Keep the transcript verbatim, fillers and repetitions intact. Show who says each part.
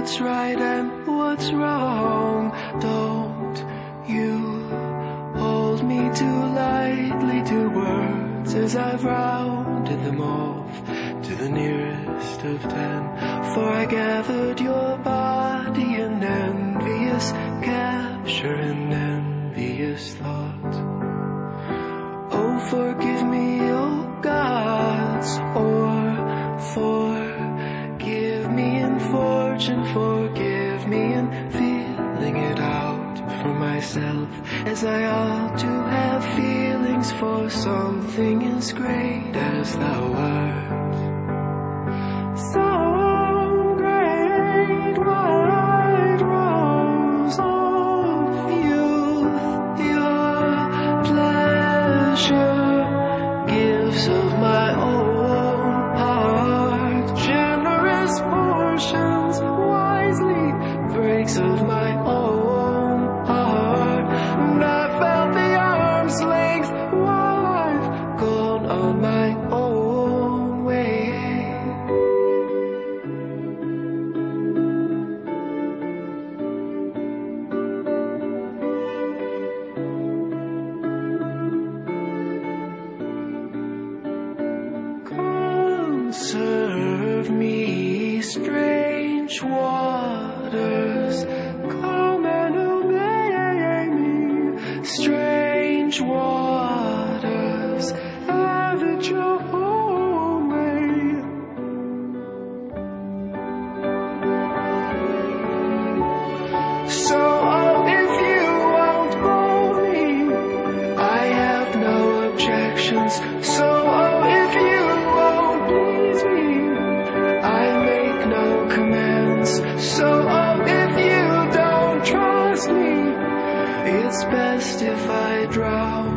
Speaker 1: what's right and what's wrong. Don't you hold me too lightly to words as I've rounded them off to the nearest of ten. For I gathered your body in envious capture and envious thought. Oh, forgive me, oh gods, or forgive me in fortune, forgive me in feeling it out for myself, as I ought to have feelings for something as great as thou art. Some great white rose of youth, your pleasure gives of my own heart, generous portions wisely breaks of my own heart. And I felt the arm's length while I've gone on my own way. Serve me, strange waters, come and obey me. Strange waters, have it your own way. So, oh, if you won't hold me, I have no objections. So, oh, if you so, oh, if you don't trust me, it's best if I drown.